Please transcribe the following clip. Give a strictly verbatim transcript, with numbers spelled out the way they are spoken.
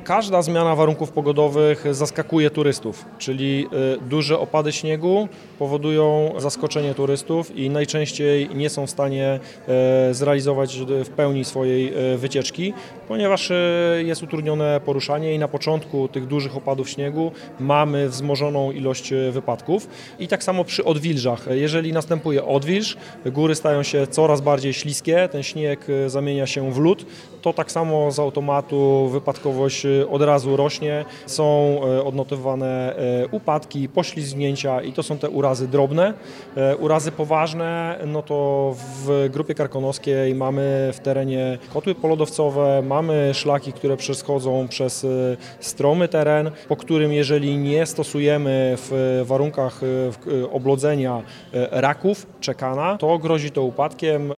Każda zmiana warunków pogodowych zaskakuje turystów, czyli duże opady śniegu powodują zaskoczenie turystów i najczęściej nie są w stanie zrealizować w pełni swojej wycieczki, ponieważ jest utrudnione poruszanie i na początku tych dużych opadów śniegu mamy wzmożoną ilość wypadków. I tak samo przy odwilżach. Jeżeli następuje odwilż, góry stają się coraz bardziej śliskie, ten śnieg zamienia się w lód, to tak samo z automatu wypadkowość od razu rośnie, są odnotowane upadki, poślizgnięcia i to są te urazy drobne. Urazy poważne, no to w Grupie Karkonoskiej mamy w terenie kotły polodowcowe, mamy szlaki, które przechodzą przez stromy teren, po którym jeżeli nie stosujemy w warunkach oblodzenia raków, czekana, to grozi to upadkiem.